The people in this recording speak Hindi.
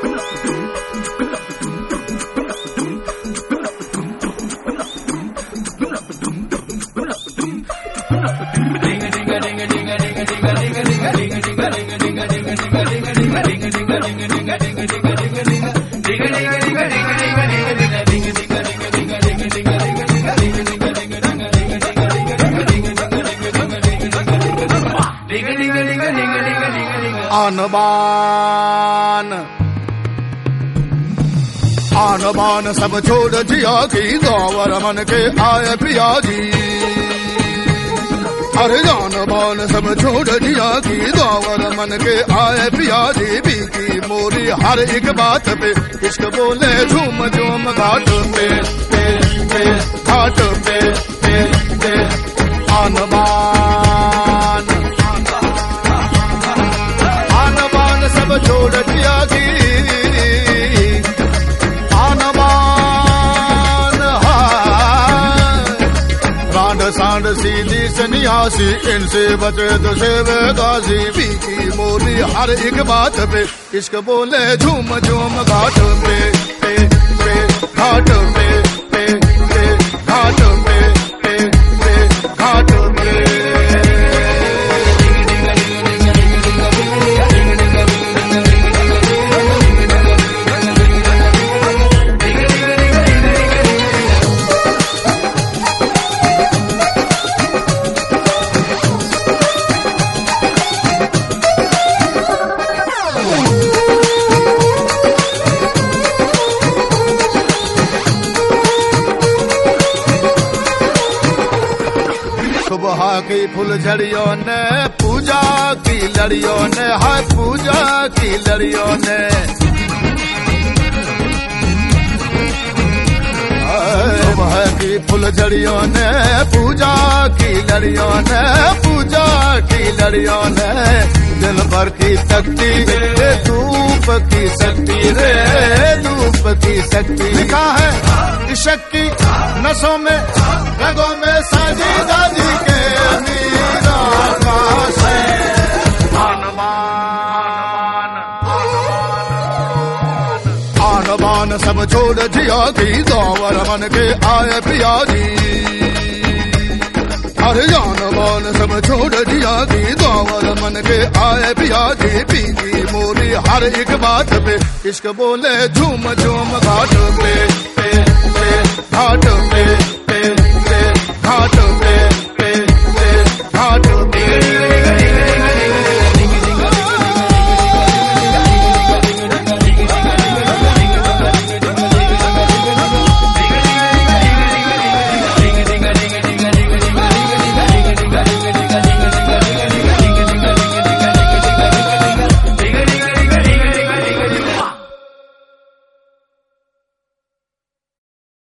आन बान सब छोड़ जिया की दावर मन के आए पिया जी। अरे जान बान सब छोड़ जिया की दावर मन के आए पिया जी। बीती मोरी हर एक बात पे इश्क बोले झूम झूम घाट पे घाट पे आन बान सब छोड़ जिया की सांड सांड सीधी सन्यासी इनसे बचे तो सेवे गाजी। बीती मोरी हर एक बात पे इश्क बोले झूम झूम घाट पे घाट पे घाट पे घाट पे। सुबह की फुलझड़ियों ने पूजा की लड़ियों ने हाय पूजा की लड़ियों ने। सुबह की फुलझड़ियों ने पूजा की लड़ियों ने पूजा की लड़ियों ने। दिन भर की शक्ति धूप की शक्ति रे धूप की शक्ति। लिखा है इश्क की नसों में रगों में साजी दादी के मीरा का से। आन बान सब छोड़ जिया की दावर मन के आए पिया जी। अरे जान बान सब छोड़ जिया की दावर मन के आए पिया जी। बीती मोरी हर एक बात पे इश्क बोले झूम झूम घाट पे घाट पे